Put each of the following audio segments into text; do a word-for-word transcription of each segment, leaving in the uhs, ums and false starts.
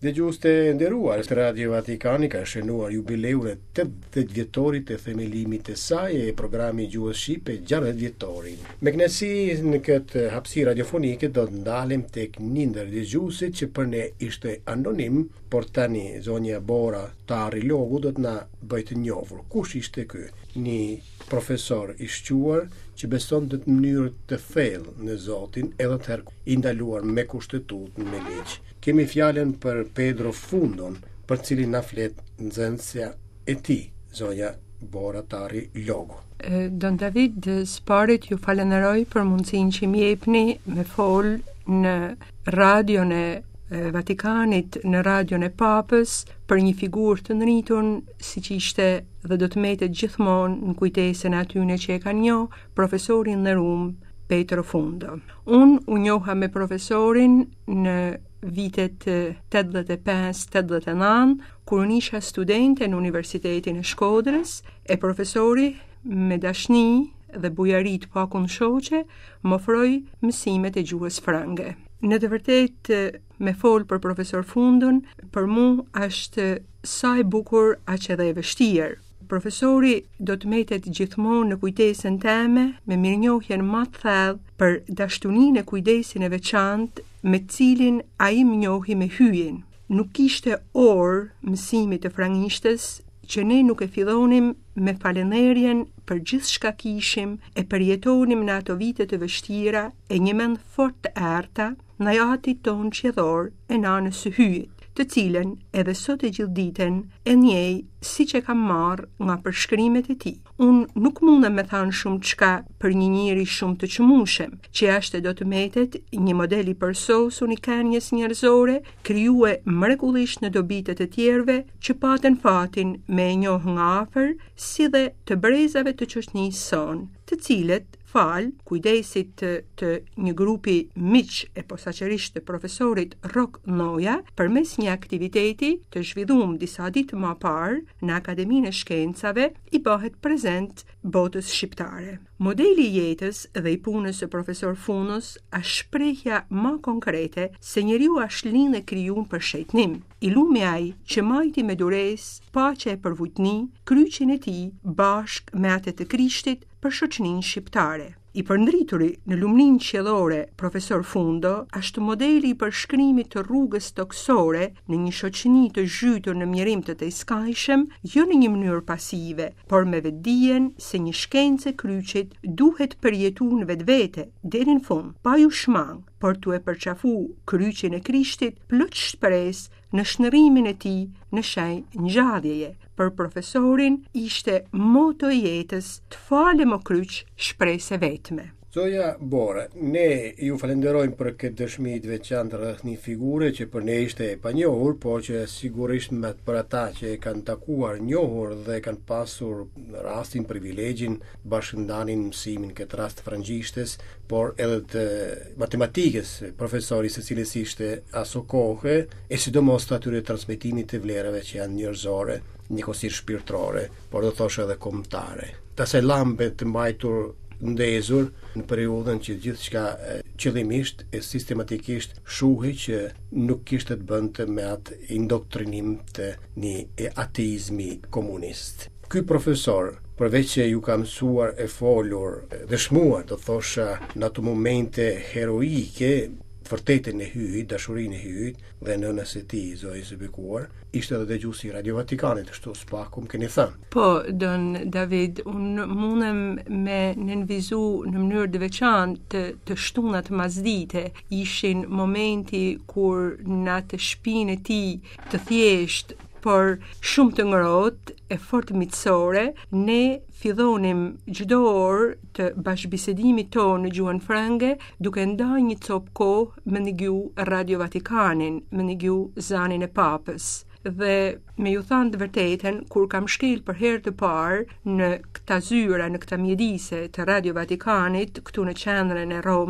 Dëgjues të nderuar, Radio Vatikani ka shënuar jubileun e tetëdhjetë vjetorit të themelimit të saj e programi Gjuhës Shqipe gjashtëdhjetë vjetorin. Me kënaqësi në këtë hapësirë radiofonike do të ndalem tek një ndër dëgjuesit që për ne ishte anonim, por tani zonja Bora Tari Logu do të na bëjë të njohur. Kush ishte ky? Një profesor i shquar që beson në mënyrë të thellë në Zotin edhe të herë i ndaluar me kushtetutën me ligj. Kemi fjalën për Pedro Fundon, për cilin na flet nxënësja e tij, zonja Bora Tari Logu. Don David, sparit ju falenderoj për mundësinë që më jepni me fol në radion e Vatikanit, në radion e Papës, për një figurë të nritur siç ishte dhe do të mbetet gjithmonë në kujtesën e atyre që e kanë njohur, profesorin nderuar Pedro Fundo. Unë u njoha me profesorin në vitet tetëdhjetë e pesë tetëdhjetë e nëntë, kur unë isha studente në Universitetin e Shkodrës, e profesori me dashni dhe bujari të pakundëshoqe më ofroi mësimet e gjuhës frange. Në të vërtetë, me fol për profesor Fundon, për mu është sa e bukur aq edhe e vështirë. Profesori do të mbetet gjithmonë në kujtesën time me mirënjohjen më të thellë për dashtuninë e kujdesin e veçantë me cilin ai më njohi me hyen. Nuk kishte orë mësimit të frangishtes që ne nuk e fillonim me falënderjen për gjithë shka kishim e përjetonim në ato vite të vështira e një mend fort të errta në atit ton qjedhor e nanës së hyjit, të cilën edhe sot e gjithë ditën e njej si që kam marrë nga përshkrimet e tij. Unë nuk mundem me thanë shumë çka për një njeri shumë të çmueshëm, që ashtë do të metet një model i përsosur i kënjes njerëzore, krijuar mrekullisht në dobitet e tjerëve që patën fatin me e njohë nga afër, si dhe të brezave të çoçnisë son, të cilët fal kujdesit të, të një grupi miq e posaçërisht të profesorit Rok Noja, përmes një aktiviteti të zhvilluar disa ditë më parë në Akademinë e Shkencave, i bëhet prezent botës shqiptare. Modeli i jetës dhe i punës së profesor Fundos është shprehja më konkrete se njeriu është lind dhe krijuar për shëtitnim. I lumi ai që majti me duresë paqe e përvujtni kryqin e tij bashk me atë të Krishtit për shoqërinë shqiptare. I përndrituri në lumninë qiellore, profesor Fundo është modeli i përshkrimit të rrugës toksore në një shoqëni të zhytur në mjerim të tejskajshëm, jo në një mënyrë pasive, por me vetdijen se një shkencë e kryqit duhet përjetuar në vetvete deri në fund, pa ju shmang, por tu e përqafu kryqin e Krishtit plot shpresë në shëndërimin e tij në shenjë ngjalljeje. Për profesorin ishte moto i jetës, të falem o kryq, shpresë vetme. Zoja Bora, ne ju falenderojmë për këtë dëshmi të veçantë rreth një figure që për ne ishte e panjohur, por që sigurisht me për ata që e kanë takuar njohur dhe kanë pasur rastin, privilegjin bashkëndanin mësimin këtë rast frangjishtes, por edhe të matematikës, profesori së cilës ishte aso kohë, e sidomos të atyre transmetimit të vlerave që janë njerëzore, njëkohësisht shpirtërore, por do thosh edhe kombëtare. Ta se lambe të mbajtur ndezur në periudhën që gjithçka qëllimisht e sistematikisht shuhej që nuk kishte të bënte me atë indoktrinim të një ateizmi komunist. Ky profesor, përveç që ju ka mësuar e folur, dëshmuar, do thosha, në ato momente heroike, vërtetën e hyjit, dashurinë e hyjit dhe nënës e tij, Zojë së bekuar, ishte edhe dëgjuesi i Radio Vatikanit, ashtu spakum keni thënë. Po, Don David, unë mundem me nënvizu në mënyrë të veçantë të, të shtunat mazdite. Ishin momenti kur në atë shtëpinë e tij të thjesht, por shumë të ngrohtë e fort miqësore, ne fillonim çdo orë të bashkëbisedimit tonë në gjuhën frange, duke ndarë një copë kohë me një gjuhë Radio Vatikanin, me një gjuhë zanin e Papës. Dhe me ju thanë të vërtetën, kur kam shkel për herë të parë në këta zyra, në këta mjedise të Radio Vatikanit, këtu në qendrën e Romës,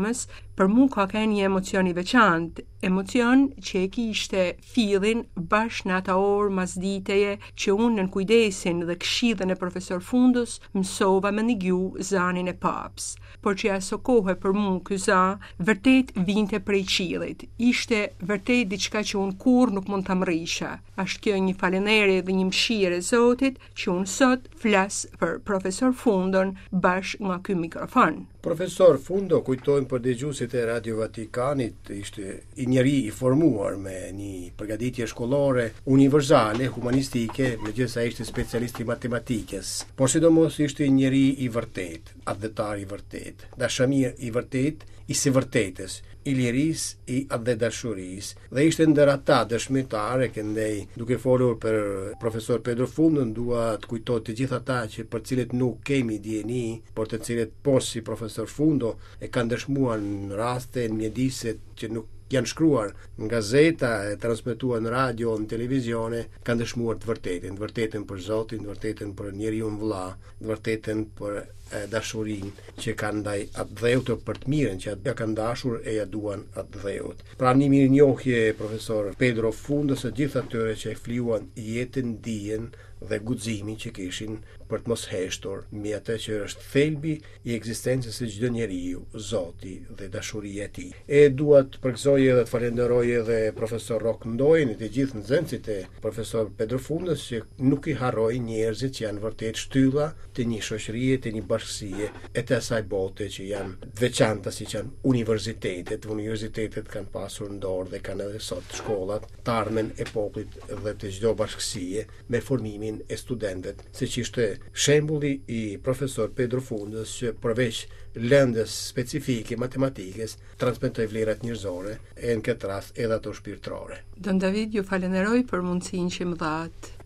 për mu ka ka një emocion i veçantë, emocion që e kishte fillin bashkë në ata orë masditeje që unë në kujdesin dhe këshillën e profesor Fundës mësova me një gju zanin e paps. Por që aso kohë për mu ky za vërtet vinte prej qiellit. Ishte vërtet diçka që unë kur nuk mund ta mrisha. Ashtë kjo një falenere dhe një mëshirë e Zotit që unë sot flas për profesor Fundon bashkë nga ky mikrofon. Profesor Fundo, kujtojmë për dëgjuesit e Radio Vatikanit, ishte i njeri i formuar me një përgatitje shkollore universale, humanistike, megjithëse ishte specialist i matematikës. Por sidomos ishte një njeri i vërtet, adhetar i vërtet, dashamir i vërtet, i së vërtetës, i liris, i adhe dashuris. Dhe ishte ndër ata dëshmitare që ndej, duke folur për profesor Pedro Fundon, dua të kujtoj të gjithë ata që për cilët nuk kemi dieni, por të cilët po si profesor Fundo e kanë dëshmuar në raste në mjediset që nuk janë shkruar në gazeta e transmetuar në radio, në televizione, kanë dëshmuar të vërtetën, të vërtetën për Zotin, të vërtetën për njeriu vëlla, të vërtetën për dashurinë që kanë ndaj atë dheut për të mirën që ja kanë dashur e ja duan atë dheut. Pra një mirënjohje profesor Pedro Fundo së gjithë atyre që e fliuan jetën, dijen dhe guximin që kishin për të mos heshtur mbi atë që është thelbi i ekzistencës së çdo njeriu, Zoti dhe dashuria e tij. E dua të përgëzoj edhe të falenderoj edhe profesor Rok Ndojin e të gjithë nxënësit e profesor Pedro Fundos që nuk i harroi njerëzit që janë vërtet shtylla të një shoqërie, të një bashkësie e të asaj bote që janë veçanta si që janë universitetet. Universitetet kanë pasur në dorë dhe kanë edhe sot shkollat të armen e popullit dhe të çdo bashkësie me formimin e studentëve, siç ishte shembulli i profesor Pedro Fundos që përveç lëndës specifike matematikës transmetoi vlerat njerëzore e në këtë rast edhe ato shpirtërore. Don David, ju falenderoj për mundësinë që më dhat.